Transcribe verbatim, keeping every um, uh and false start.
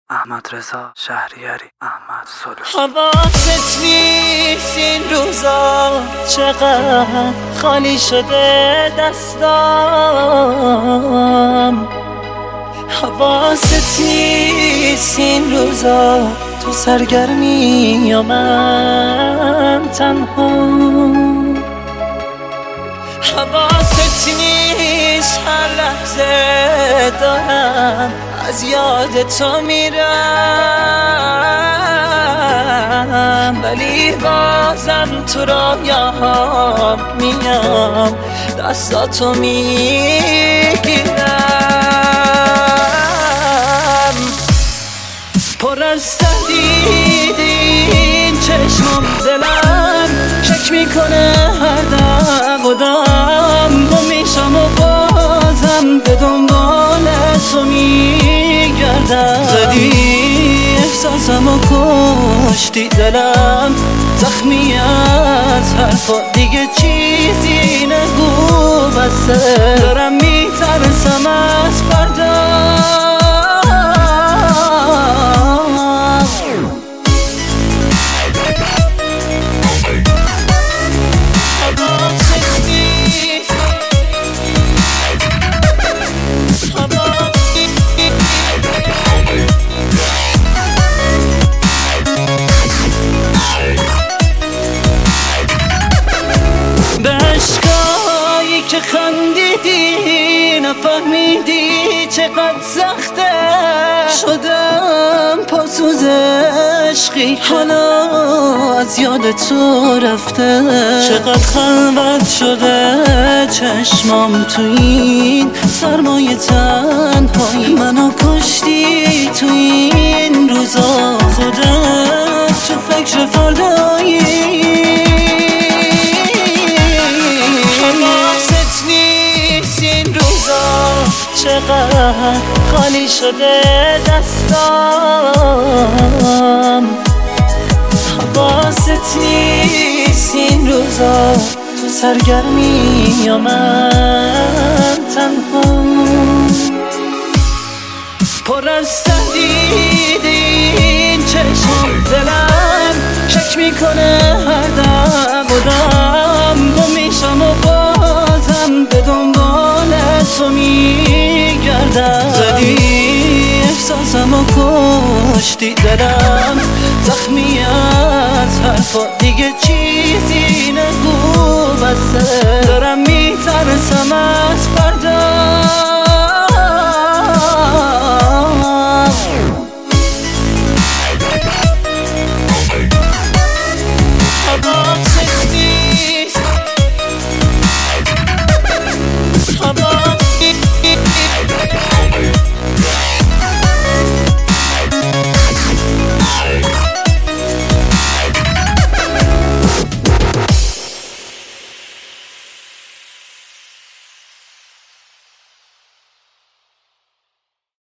احمد رضا شهریاری، احمد سلو. حواست نیست این روزا چقدر خالی شده دستام، حواست نیست این روزا تو سرگرمی یا من تنها، حواست نیست هر لحظه دارم از یاد تو میرم، ولی بازم تو رویاهام میام دستاتو میگیرم. پر از تهدید این چشمم دلم شک میکنه هر دم و دم، گم میشم و بازم به دنبال تو میگردم. زدی احساسم و کشتی دلم زخمی از حرفا، دیگه چیزی نگو بسه، دارم میترسم از فردا. که خندیدی نفهمیدی چقدر سخته، شدم پاسوز عشقی حالا از یاد تو رفته. چقدر خلوت شده چشمام تو این سرمایه تنهایی، منو کشتی تو این روزا، خودت تو فکر فردایی. چقدر خالی شده دستام، حواست نیست این روزا تو سرگرمی یا من تنها. پر از تهدید این چشم دلم شک میکنه هر دم و دم، گم میشم و بازم به دنبال تو میگردم. زدی احساسم و کشتی دلم زخمی از حرفا، دیگه چیزی نگو بسه، دارم میترسم از فردا.